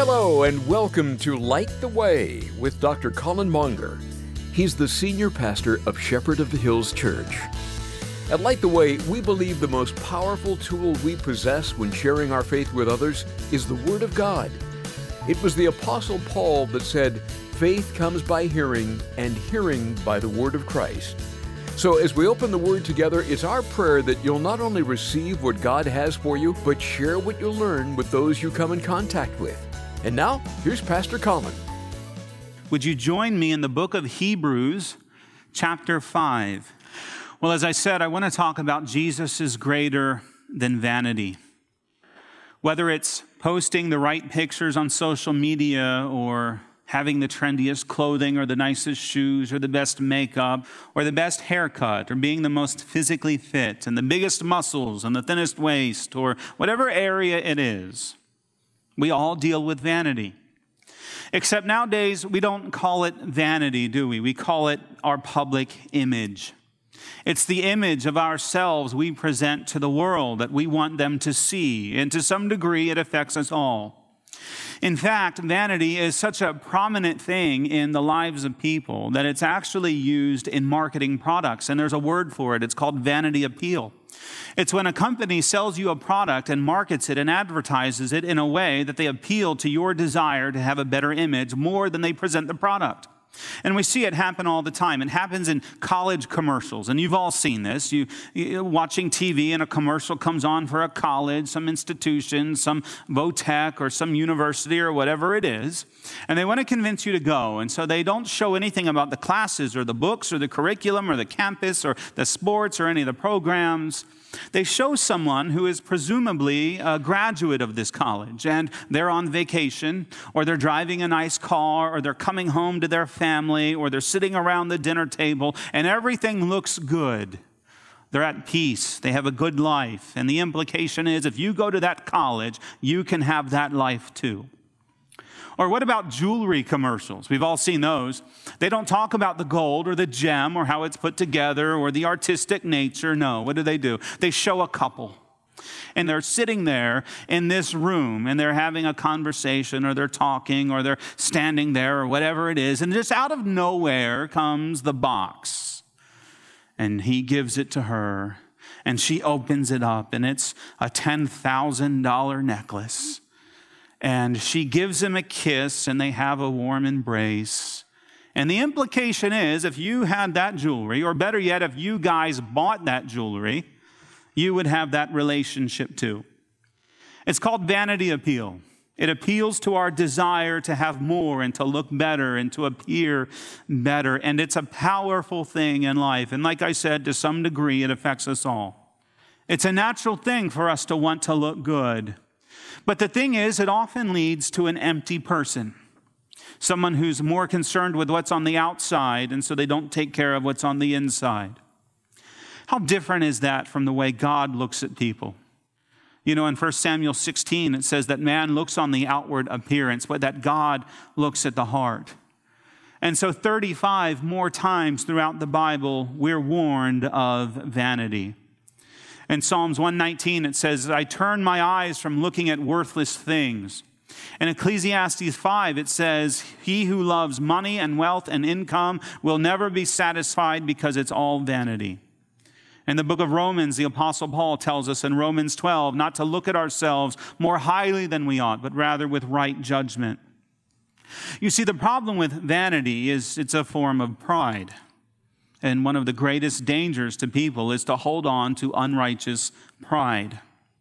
Hello and welcome to Light the Way with Dr. Colin Monger. He's the senior pastor of Shepherd of the Hills Church. At Light the Way, we believe the most powerful tool we possess when sharing our faith with others is the Word of God. It was the Apostle Paul that said, "Faith comes by hearing, and hearing by the Word of Christ." So as we open the Word together, it's our prayer that you'll not only receive what God has for you, but share what you learn with those you come in contact with. And now, here's Pastor Colin. Would you join me in the book of Hebrews, chapter 5? Well, as I said, I want to talk about Jesus is greater than vanity. Whether it's posting the right pictures on social media or having the trendiest clothing or the nicest shoes or the best makeup or the best haircut or being the most physically fit and the biggest muscles and the thinnest waist or whatever area it is, we all deal with vanity. Except nowadays, we don't call it vanity, do we? We call it our public image. It's the image of ourselves we present to the world that we want them to see, and to some degree, it affects us all. In fact, vanity is such a prominent thing in the lives of people that it's actually used in marketing products, and there's a word for it. It's called vanity appeal. It's when a company sells you a product and markets it and advertises it in a way that they appeal to your desire to have a better image more than they present the product. And we see it happen all the time. It happens in college commercials, and you've all seen this. You're watching TV and a commercial comes on for a college, some institution, some VOTEC or some university or whatever it is, and they want to convince you to go. And so they don't show anything about the classes or the books or the curriculum or the campus or the sports or any of the programs. They show someone who is presumably a graduate of this college, and they're on vacation, or they're driving a nice car, or they're coming home to their family, or they're sitting around the dinner table, and everything looks good. They're at peace. They have a good life. And the implication is if you go to that college, you can have that life too. Or what about jewelry commercials? We've all seen those. They don't talk about the gold or the gem or how it's put together or the artistic nature. No, what do? They show a couple. And they're sitting there in this room and they're having a conversation or they're talking or they're standing there or whatever it is. And just out of nowhere comes the box. And he gives it to her and she opens it up and it's a $10,000 necklace. And she gives him a kiss, and they have a warm embrace. And the implication is, if you had that jewelry, or better yet, if you guys bought that jewelry, you would have that relationship too. It's called vanity appeal. It appeals to our desire to have more and to look better and to appear better. And it's a powerful thing in life. And like I said, to some degree, it affects us all. It's a natural thing for us to want to look good. But the thing is, it often leads to an empty person, someone who's more concerned with what's on the outside, and so they don't take care of what's on the inside. How different is that from the way God looks at people? You know, in 1 Samuel 16, it says that man looks on the outward appearance, but that God looks at the heart. And so 35 more times throughout the Bible, we're warned of vanity. In Psalms 119, it says, "I turn my eyes from looking at worthless things." In Ecclesiastes 5, it says, "He who loves money and wealth and income will never be satisfied because it's all vanity." In the book of Romans, the Apostle Paul tells us in Romans 12 not to look at ourselves more highly than we ought, but rather with right judgment. You see, the problem with vanity is it's a form of pride. And one of the greatest dangers to people is to hold on to unrighteous pride.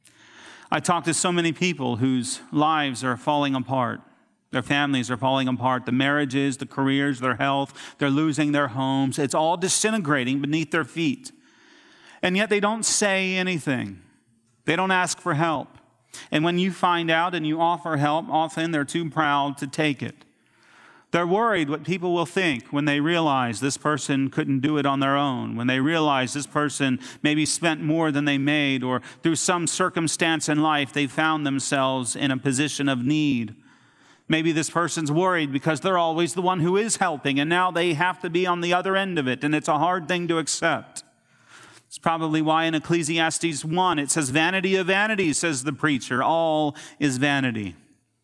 I talk to so many people whose lives are falling apart. Their families are falling apart. The marriages, the careers, their health, they're losing their homes. It's all disintegrating beneath their feet. And yet they don't say anything. They don't ask for help. And when you find out and you offer help, often they're too proud to take it. They're worried what people will think when they realize this person couldn't do it on their own, when they realize this person maybe spent more than they made, or through some circumstance in life they found themselves in a position of need. Maybe this person's worried because they're always the one who is helping, and now they have to be on the other end of it, and it's a hard thing to accept. It's probably why in Ecclesiastes 1 it says, "Vanity of vanities," says the preacher, all is vanity.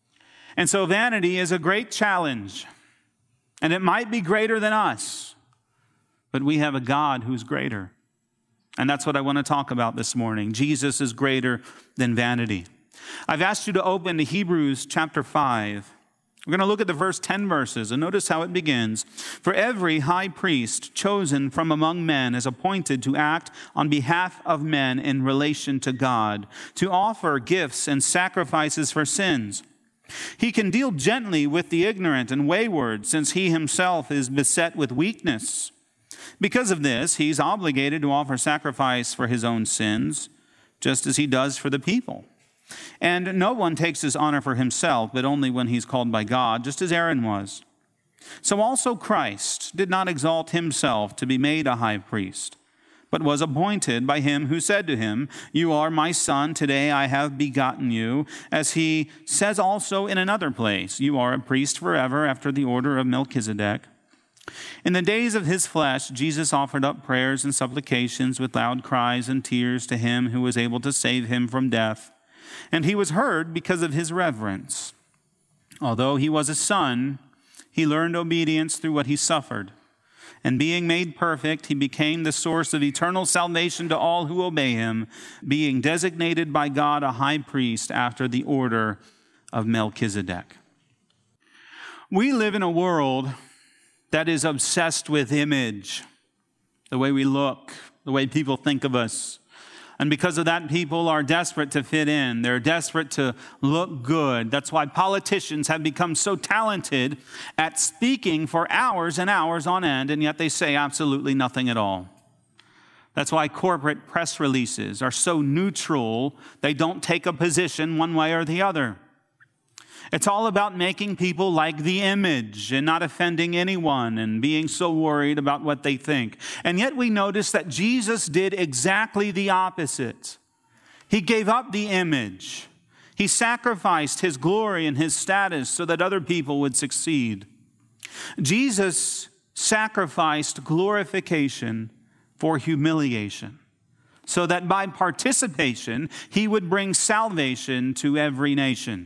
And so vanity is a great challenge, and it might be greater than us, but we have a God who's greater. And that's what I want to talk about this morning. Jesus is greater than vanity. I've asked you to open to Hebrews chapter 5. We're going to look at the first 10 verses, and notice how it begins. For every high priest chosen from among men is appointed to act on behalf of men in relation to God, to offer gifts and sacrifices for sins. He can deal gently with the ignorant and wayward, since he himself is beset with weakness. Because of this, he's obligated to offer sacrifice for his own sins, just as he does for the people. And no one takes his honor for himself, but only when he's called by God, just as Aaron was. So also Christ did not exalt himself to be made a high priest, but was appointed by him who said to him, "You are my son, today I have begotten you." As he says also in another place, "You are a priest forever after the order of Melchizedek." In the days of his flesh, Jesus offered up prayers and supplications with loud cries and tears to him who was able to save him from death. And he was heard because of his reverence. Although he was a son, he learned obedience through what he suffered. And being made perfect, he became the source of eternal salvation to all who obey him, being designated by God a high priest after the order of Melchizedek. We live in a world that is obsessed with image, the way we look, the way people think of us. And because of that, people are desperate to fit in. They're desperate to look good. That's why politicians have become so talented at speaking for hours and hours on end, and yet they say absolutely nothing at all. That's why corporate press releases are so neutral. They don't take a position one way or the other. It's all about making people like the image and not offending anyone and being so worried about what they think. And yet we notice that Jesus did exactly the opposite. He gave up the image. He sacrificed his glory and his status so that other people would succeed. Jesus sacrificed glorification for humiliation, so that by participation, he would bring salvation to every nation.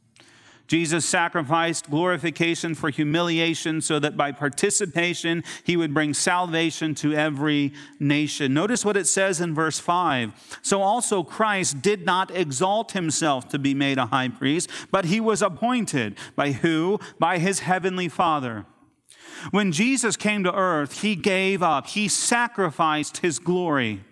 Jesus sacrificed glorification for humiliation so that by participation, he would bring salvation to every nation. Notice what it says in verse 5. So also Christ did not exalt himself to be made a high priest, but he was appointed. By who? By his heavenly Father. When Jesus came to earth, he gave up, he sacrificed his glory.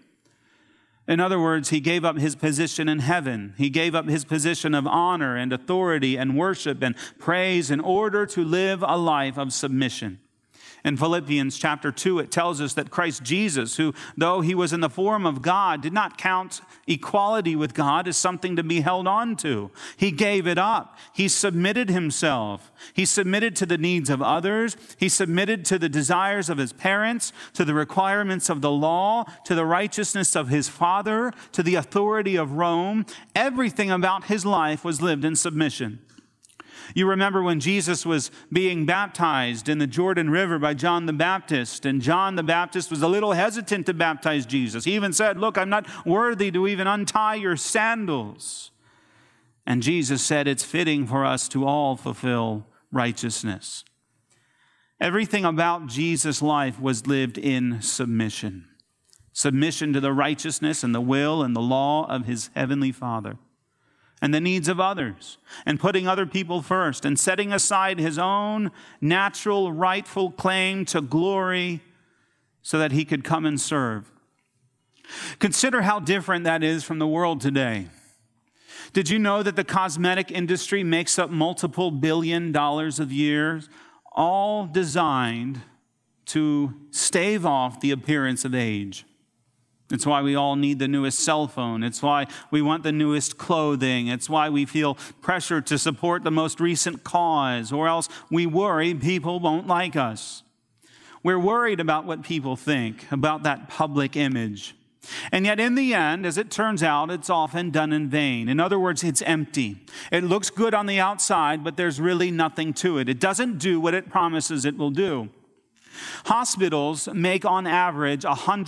In other words, he gave up his position in heaven. He gave up his position of honor and authority and worship and praise in order to live a life of submission. In Philippians chapter 2, it tells us that Christ Jesus, who, though he was in the form of God, did not count equality with God as something to be held on to. He gave it up. He submitted himself. He submitted to the needs of others. He submitted to the desires of his parents, to the requirements of the law, to the righteousness of his Father, to the authority of Rome. Everything about his life was lived in submission. You remember when Jesus was being baptized in the Jordan River by John the Baptist, and John the Baptist was a little hesitant to baptize Jesus. He even said, "Look, I'm not worthy to even untie your sandals." And Jesus said, "It's fitting for us to all fulfill righteousness." Everything about Jesus' life was lived in submission. Submission to the righteousness and the will and the law of his heavenly Father, and the needs of others, and putting other people first, and setting aside his own natural, rightful claim to glory so that he could come and serve. Consider how different that is from the world today. Did you know that the cosmetic industry makes up multiple $billion a year, all designed to stave off the appearance of age? It's why we all need the newest cell phone. It's why we want the newest clothing. It's why we feel pressure to support the most recent cause, or else we worry people won't like us. We're worried about what people think, about that public image. And yet in the end, as it turns out, it's often done in vain. In other words, it's empty. It looks good on the outside, but there's really nothing to it. It doesn't do what it promises it will do. Hospitals make on average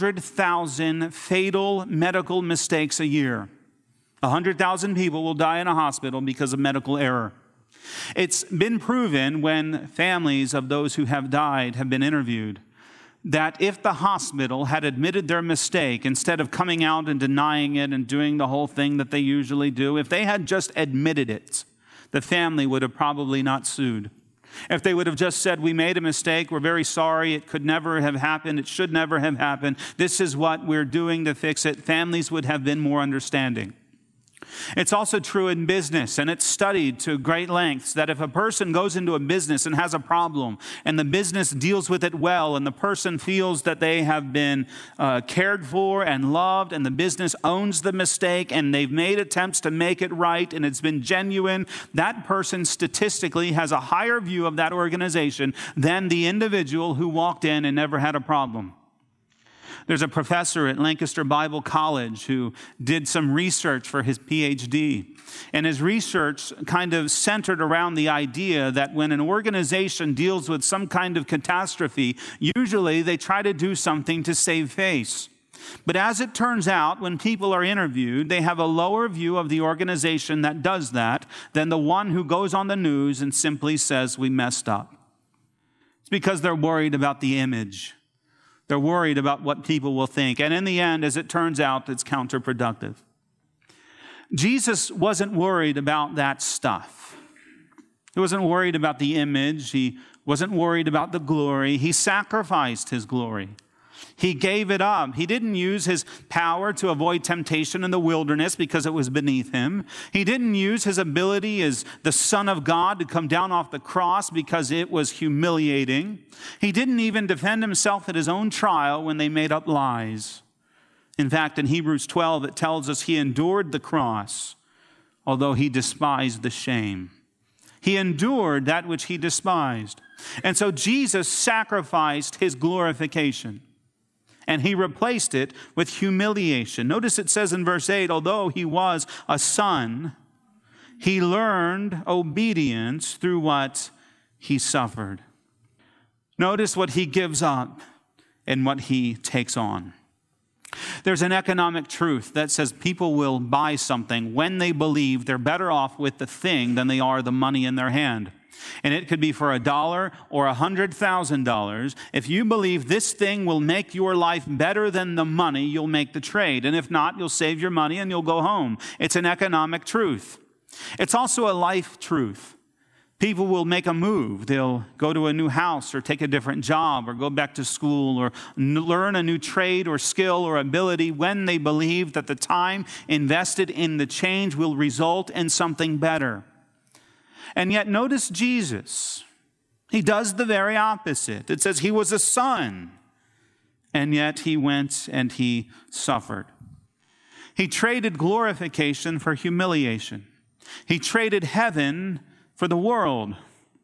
100,000 fatal medical mistakes a year. 100,000 people will die in a hospital because of medical error. It's been proven when families of those who have died have been interviewed that if the hospital had admitted their mistake, instead of coming out and denying it and doing the whole thing that they usually do, if they had just admitted it, the family would have probably not sued. If they would have just said, we made a mistake, we're very sorry, it could never have happened, it should never have happened, this is what we're doing to fix it, families would have been more understanding. It's also true in business, and it's studied to great lengths that if a person goes into a business and has a problem, and the business deals with it well, and the person feels that they have been cared for and loved, and the business owns the mistake, and they've made attempts to make it right, and it's been genuine, that person statistically has a higher view of that organization than the individual who walked in and never had a problem. There's a professor at Lancaster Bible College who did some research for his PhD. And his research kind of centered around the idea that when an organization deals with some kind of catastrophe, usually they try to do something to save face. But as it turns out, when people are interviewed, they have a lower view of the organization that does that than the one who goes on the news and simply says, we messed up. It's because they're worried about the image. They're worried about what people will think. And in the end, as it turns out, it's counterproductive. Jesus wasn't worried about that stuff. He wasn't worried about the image. He wasn't worried about the glory. He sacrificed his glory. He gave it up. He didn't use his power to avoid temptation in the wilderness because it was beneath him. He didn't use his ability as the Son of God to come down off the cross because it was humiliating. He didn't even defend himself at his own trial when they made up lies. In fact, in Hebrews 12, it tells us he endured the cross, although he despised the shame. He endured that which he despised. And so Jesus sacrificed his glorification. And he replaced it with humiliation. Notice it says in verse 8, although he was a son, he learned obedience through what he suffered. Notice what he gives up and what he takes on. There's an economic truth that says people will buy something when they believe they're better off with the thing than they are the money in their hand. And it could be for $1 or $100,000. If you believe this thing will make your life better than the money, you'll make the trade. And if not, you'll save your money and you'll go home. It's an economic truth. It's also a life truth. People will make a move. They'll go to a new house or take a different job or go back to school or learn a new trade or skill or ability when they believe that the time invested in the change will result in something better. And yet notice Jesus. He does the very opposite. It says he was a son, and yet he went and he suffered. He traded glorification for humiliation. He traded heaven for the world.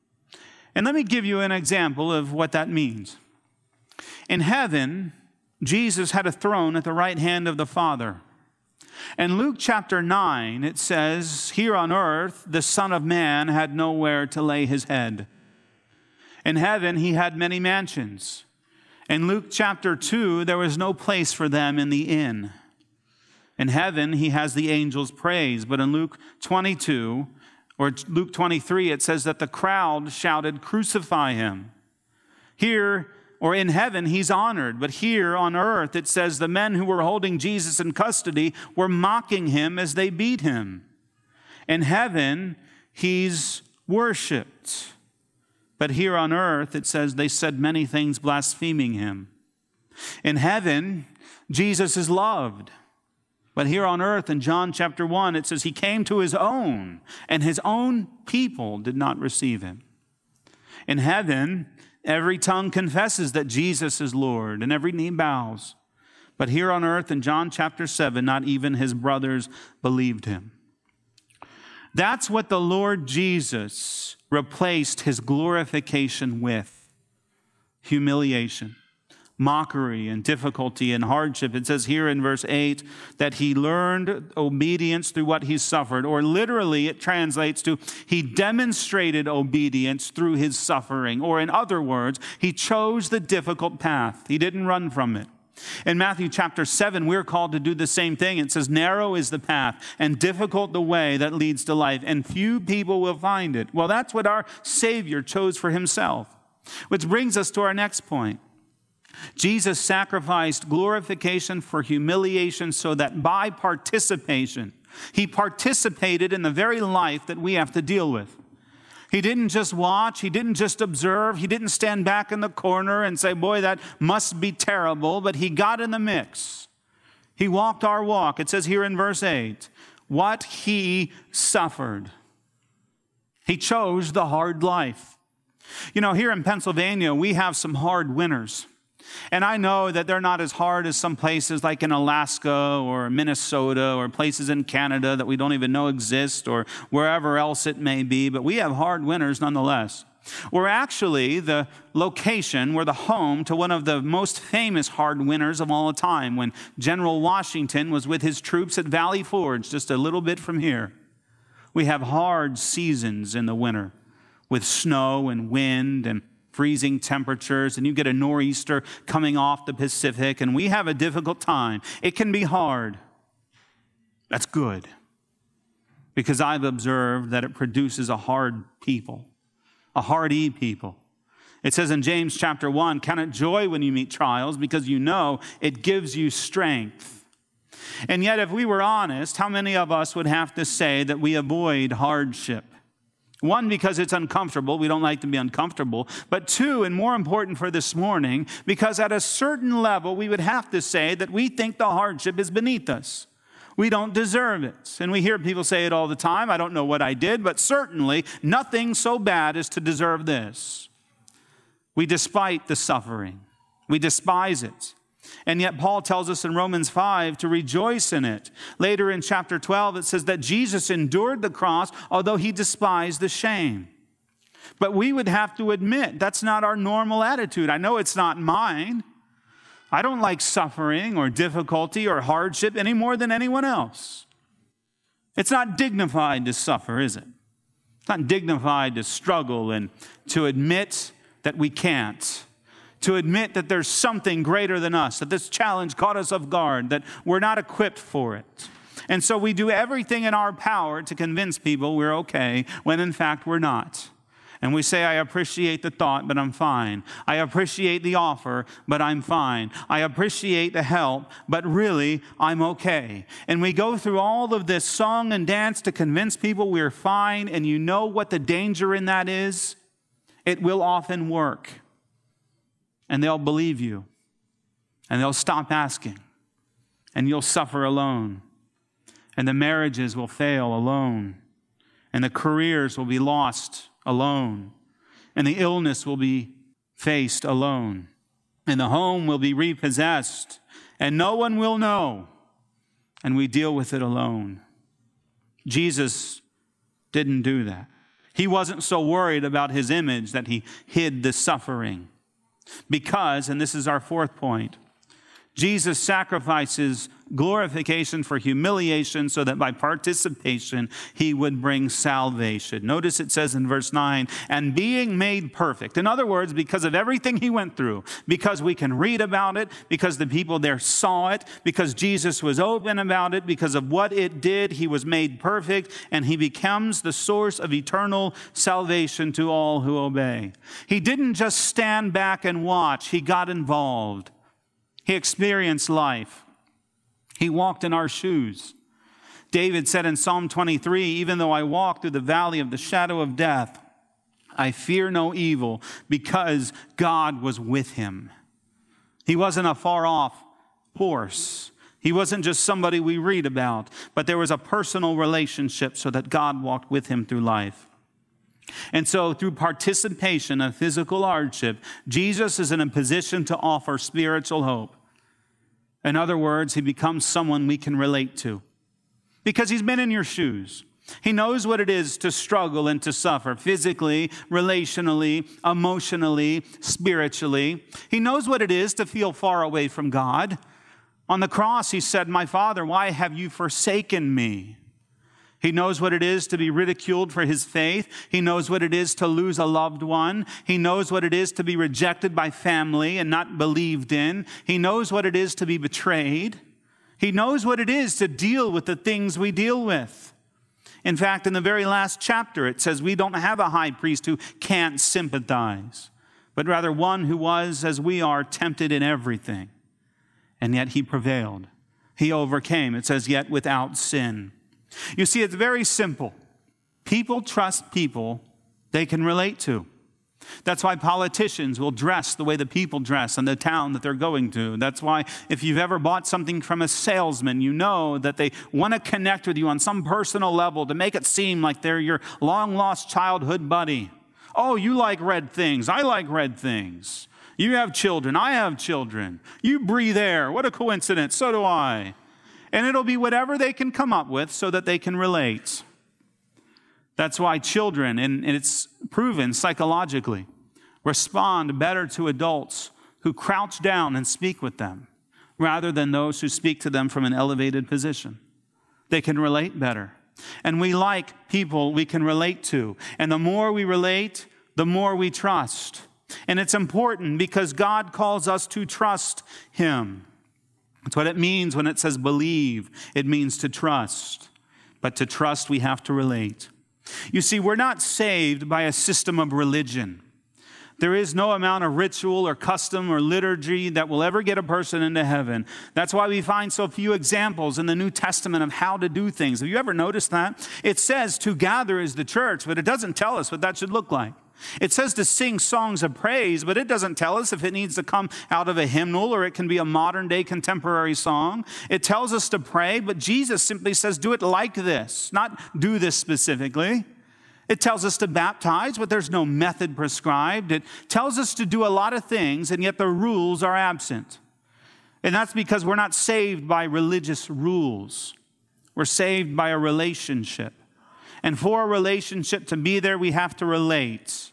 And let me give you an example of what that means. In heaven, Jesus had a throne at the right hand of the Father. In Luke chapter 9, it says, here on earth, the Son of Man had nowhere to lay his head. In heaven, he had many mansions. In Luke chapter 2, there was no place for them in the inn. In heaven, he has the angels' praise. But in Luke 22, or Luke 23, it says that the crowd shouted, crucify him. Here, or in heaven, he's honored. But here on earth, it says the men who were holding Jesus in custody were mocking him as they beat him. In heaven, he's worshiped. But here on earth, it says they said many things blaspheming him. In heaven, Jesus is loved. But here on earth, in John chapter 1, it says he came to his own, and his own people did not receive him. In heaven, every tongue confesses that Jesus is Lord, and every knee bows. But here on earth, in John chapter 7, not even his brothers believed him. That's what the Lord Jesus replaced his glorification with: humiliation, mockery, and difficulty and hardship. It says here in verse 8 that he learned obedience through what he suffered, or literally it translates to he demonstrated obedience through his suffering, or in other words, he chose the difficult path. He didn't run from it. In Matthew chapter 7, we're called to do the same thing. It says, narrow is the path and difficult the way that leads to life, and few people will find it. Well, that's what our Savior chose for himself. Which brings us to our next point. Jesus sacrificed glorification for humiliation so that by participation, he participated in the very life that we have to deal with. He didn't just watch, he didn't just observe, he didn't stand back in the corner and say, boy, that must be terrible, but he got in the mix. He walked our walk. It says here in verse 8, what he suffered. He chose the hard life. You know, here in Pennsylvania, we have some hard winters. And I know that they're not as hard as some places like in Alaska or Minnesota or places in Canada that we don't even know exist or wherever else it may be, but we have hard winters nonetheless. We're actually the location, we're the home to one of the most famous hard winters of all time when General Washington was with his troops at Valley Forge, just a little bit from here. We have hard seasons in the winter with snow and wind and freezing temperatures, and you get a nor'easter coming off the Pacific, and we have a difficult time. It can be hard. That's good, because I've observed that it produces a hard people, a hardy people. It says in James chapter 1, count it joy when you meet trials, because you know it gives you strength. And yet, if we were honest, how many of us would have to say that we avoid hardship? One, because it's uncomfortable. We don't like to be uncomfortable. But two, and more important for this morning, because at a certain level, we would have to say that we think the hardship is beneath us. We don't deserve it. And we hear people say it all the time. I don't know what I did, but certainly nothing so bad as to deserve this. We despise the suffering. We despise it. And yet Paul tells us in Romans 5 to rejoice in it. Later in chapter 12, it says that Jesus endured the cross, although he despised the shame. But we would have to admit that's not our normal attitude. I know it's not mine. I don't like suffering or difficulty or hardship any more than anyone else. It's not dignified to suffer, is it? It's not dignified to struggle and to admit that we can't. To admit that there's something greater than us, that this challenge caught us off guard, that we're not equipped for it. And so we do everything in our power to convince people we're okay, when in fact we're not. And we say, I appreciate the thought, but I'm fine. I appreciate the offer, but I'm fine. I appreciate the help, but really, I'm okay. And we go through all of this song and dance to convince people we're fine, and you know what the danger in that is? It will often work. And they'll believe you, and they'll stop asking, and you'll suffer alone, and the marriages will fail alone, and the careers will be lost alone, and the illness will be faced alone, and the home will be repossessed, and no one will know, and we deal with it alone. Jesus didn't do that. He wasn't so worried about his image that he hid the suffering. Because, and this is our fourth point, Jesus sacrifices glorification for humiliation so that by participation he would bring salvation. Notice it says in verse 9, and being made perfect. In other words, because of everything he went through, because we can read about it, because the people there saw it, because Jesus was open about it, because of what it did, he was made perfect, and he becomes the source of eternal salvation to all who obey. He didn't just stand back and watch, he got involved. He experienced life. He walked in our shoes. David said in Psalm 23, even though I walk through the valley of the shadow of death, I fear no evil because God was with him. He wasn't a far-off horse. He wasn't just somebody we read about, but there was a personal relationship so that God walked with him through life. And so through participation of physical hardship, Jesus is in a position to offer spiritual hope. In other words, he becomes someone we can relate to because he's been in your shoes. He knows what it is to struggle and to suffer physically, relationally, emotionally, spiritually. He knows what it is to feel far away from God. On the cross, he said, my Father, why have you forsaken me? He knows what it is to be ridiculed for his faith. He knows what it is to lose a loved one. He knows what it is to be rejected by family and not believed in. He knows what it is to be betrayed. He knows what it is to deal with the things we deal with. In fact, in the very last chapter, it says we don't have a high priest who can't sympathize, but rather one who was, as we are, tempted in everything. And yet he prevailed. He overcame. It says, yet without sin. You see, it's very simple. People trust people they can relate to. That's why politicians will dress the way the people dress in the town that they're going to. That's why if you've ever bought something from a salesman, you know that they want to connect with you on some personal level to make it seem like they're your long-lost childhood buddy. Oh, you like red things. I like red things. You have children. I have children. You breathe air. What a coincidence. So do I. And it'll be whatever they can come up with so that they can relate. That's why children, and it's proven psychologically, respond better to adults who crouch down and speak with them rather than those who speak to them from an elevated position. They can relate better. And we like people we can relate to. And the more we relate, the more we trust. And it's important because God calls us to trust him. That's what it means when it says believe. It means to trust. But to trust, we have to relate. You see, we're not saved by a system of religion. There is no amount of ritual or custom or liturgy that will ever get a person into heaven. That's why we find so few examples in the New Testament of how to do things. Have you ever noticed that? It says to gather as the church, but it doesn't tell us what that should look like. It says to sing songs of praise, but it doesn't tell us if it needs to come out of a hymnal or it can be a modern-day contemporary song. It tells us to pray, but Jesus simply says, do it like this, not do this specifically. It tells us to baptize, but there's no method prescribed. It tells us to do a lot of things, and yet the rules are absent. And that's because we're not saved by religious rules. We're saved by a relationship. And for a relationship to be there, we have to relate.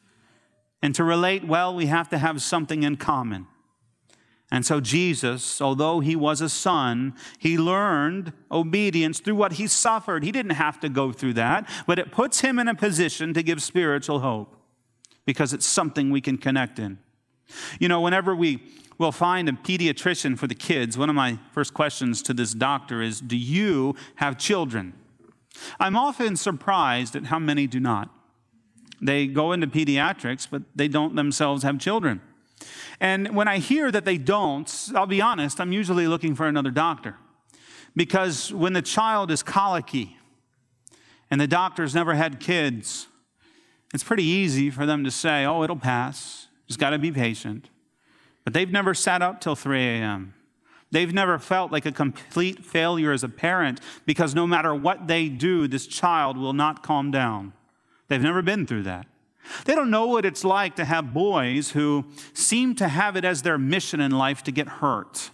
And to relate well, we have to have something in common. And so Jesus, although he was a son, he learned obedience through what he suffered. He didn't have to go through that, but it puts him in a position to give spiritual hope because it's something we can connect in. You know, whenever we will find a pediatrician for the kids, one of my first questions to this doctor is, do you have children? I'm often surprised at how many do not. They go into pediatrics, but they don't themselves have children. And when I hear that they don't, I'll be honest, I'm usually looking for another doctor. Because when the child is colicky and the doctor's never had kids, it's pretty easy for them to say, oh, it'll pass. Just got to be patient. But they've never sat up till 3 a.m. They've never felt like a complete failure as a parent because no matter what they do, this child will not calm down. They've never been through that. They don't know what it's like to have boys who seem to have it as their mission in life to get hurt.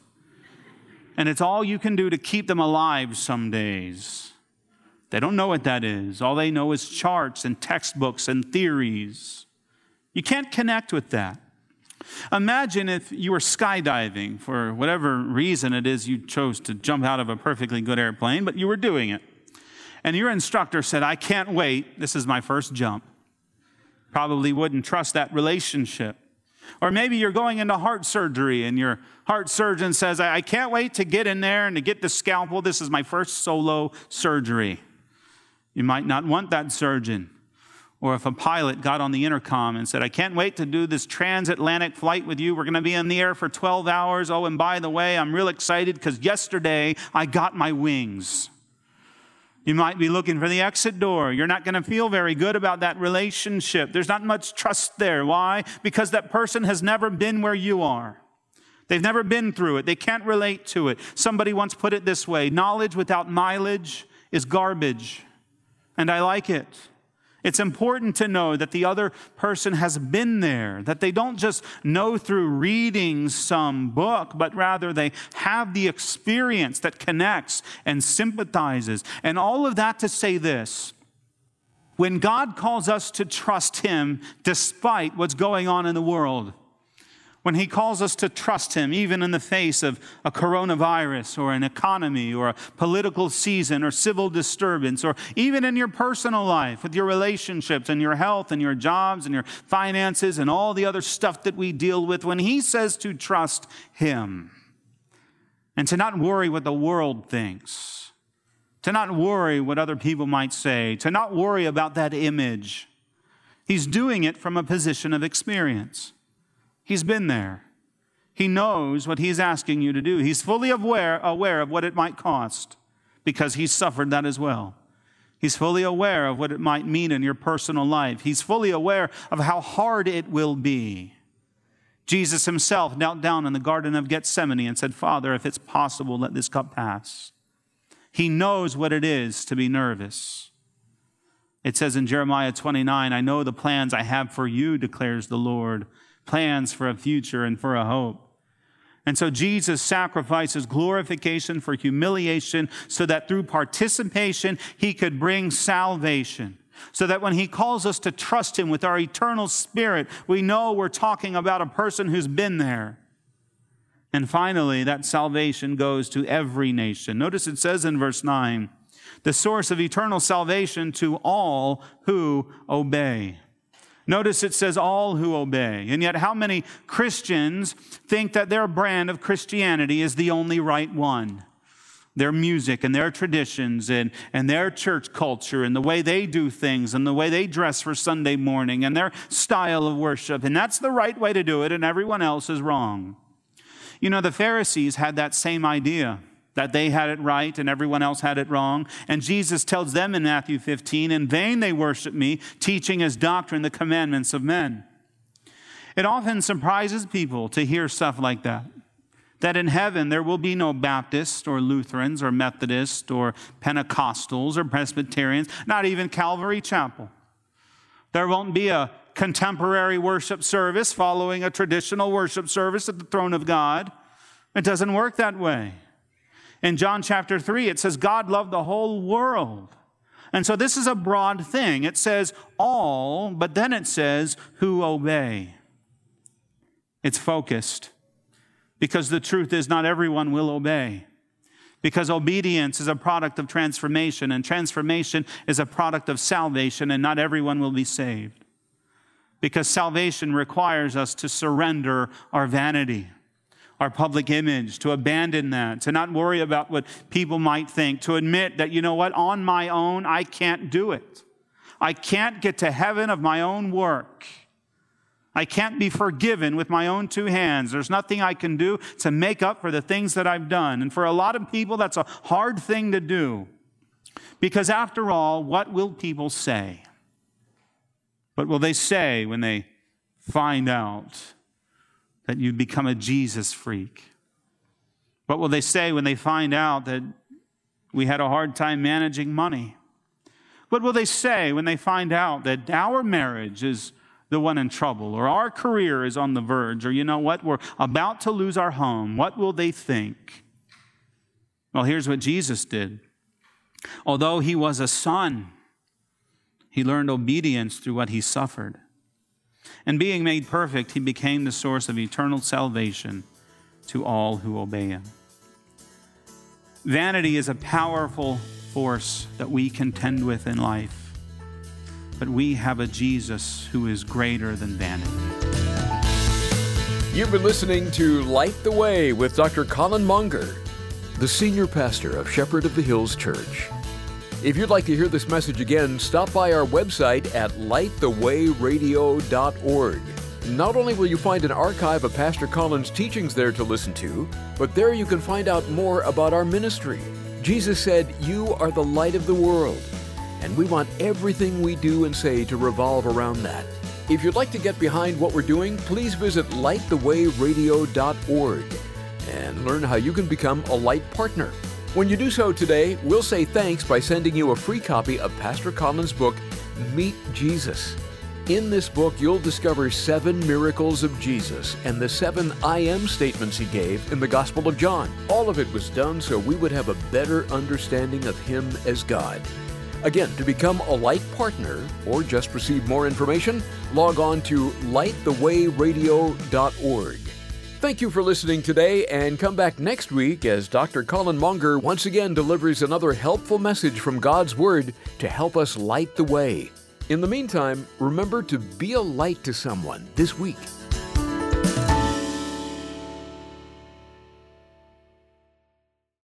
And it's all you can do to keep them alive some days. They don't know what that is. All they know is charts and textbooks and theories. You can't connect with that. Imagine if you were skydiving for whatever reason it is you chose to jump out of a perfectly good airplane, but you were doing it. And your instructor said, I can't wait. This is my first jump. Probably wouldn't trust that relationship. Or maybe you're going into heart surgery and your heart surgeon says, I can't wait to get in there and to get the scalpel. This is my first solo surgery. You might not want that surgeon. Or if a pilot got on the intercom and said, I can't wait to do this transatlantic flight with you. We're going to be in the air for 12 hours. Oh, and by the way, I'm real excited because yesterday I got my wings. You might be looking for the exit door. You're not going to feel very good about that relationship. There's not much trust there. Why? Because that person has never been where you are. They've never been through it. They can't relate to it. Somebody once put it this way, knowledge without mileage is garbage. And I like it. It's important to know that the other person has been there, that they don't just know through reading some book, but rather they have the experience that connects and sympathizes. And all of that to say this, when God calls us to trust him despite what's going on in the world, When he calls us to trust him, even in the face of a coronavirus or an economy or a political season or civil disturbance, or even in your personal life with your relationships and your health and your jobs and your finances and all the other stuff that we deal with, when he says to trust him and to not worry what the world thinks, to not worry what other people might say, to not worry about that image, he's doing it from a position of experience. He's been there. He knows what he's asking you to do. He's fully aware of what it might cost because he's suffered that as well. He's fully aware of what it might mean in your personal life. He's fully aware of how hard it will be. Jesus himself knelt down in the Garden of Gethsemane and said, Father, if it's possible, let this cup pass. He knows what it is to be nervous. It says in Jeremiah 29, I know the plans I have for you, declares the Lord, plans for a future and for a hope. And so Jesus sacrifices glorification for humiliation so that through participation, he could bring salvation. So that when he calls us to trust him with our eternal spirit, we know we're talking about a person who's been there. And finally, that salvation goes to every nation. Notice it says in verse 9, the source of eternal salvation to all who obey. Notice it says all who obey. And yet how many Christians think that their brand of Christianity is the only right one? Their music and their traditions and their church culture and the way they do things and the way they dress for Sunday morning and their style of worship. And that's the right way to do it, and everyone else is wrong. You know, the Pharisees had that same idea, that they had it right and everyone else had it wrong. And Jesus tells them in Matthew 15, in vain they worship me, teaching as doctrine the commandments of men. It often surprises people to hear stuff like that in heaven there will be no Baptists or Lutherans or Methodists or Pentecostals or Presbyterians, not even Calvary Chapel. There won't be a contemporary worship service following a traditional worship service at the throne of God. It doesn't work that way. In John chapter 3, it says God loved the whole world. And so this is a broad thing. It says all, but then it says who obey. It's focused. Because the truth is not everyone will obey. Because obedience is a product of transformation, and transformation is a product of salvation, and not everyone will be saved. Because salvation requires us to surrender our vanity, our public image, to abandon that, to not worry about what people might think, to admit that, you know what, on my own, I can't do it. I can't get to heaven of my own work. I can't be forgiven with my own two hands. There's nothing I can do to make up for the things that I've done. And for a lot of people, that's a hard thing to do. Because after all, what will people say? What will they say when they find out that you become a Jesus freak? What will they say when they find out that we had a hard time managing money? What will they say when they find out that our marriage is the one in trouble, or our career is on the verge, or you know what, we're about to lose our home? What will they think? Well, here's what Jesus did. Although he was a son, he learned obedience through what he suffered. And being made perfect, he became the source of eternal salvation to all who obey him. Vanity is a powerful force that we contend with in life. But we have a Jesus who is greater than vanity. You've been listening to Light the Way with Dr. Colin Monger, the senior pastor of Shepherd of the Hills Church. If you'd like to hear this message again, stop by our website at lightthewayradio.org. Not only will you find an archive of Pastor Colin's teachings there to listen to, but there you can find out more about our ministry. Jesus said, "You are the light of the world." And we want everything we do and say to revolve around that. If you'd like to get behind what we're doing, please visit lightthewayradio.org and learn how you can become a Light partner. When you do so today, we'll say thanks by sending you a free copy of Pastor Colin's book, Meet Jesus. In this book, you'll discover 7 miracles of Jesus and the 7 I am statements he gave in the Gospel of John. All of it was done so we would have a better understanding of him as God. Again, to become a Light partner or just receive more information, log on to lightthewayradio.org. Thank you for listening today, and come back next week as Dr. Colin Monger once again delivers another helpful message from God's Word to help us light the way. In the meantime, remember to be a light to someone this week.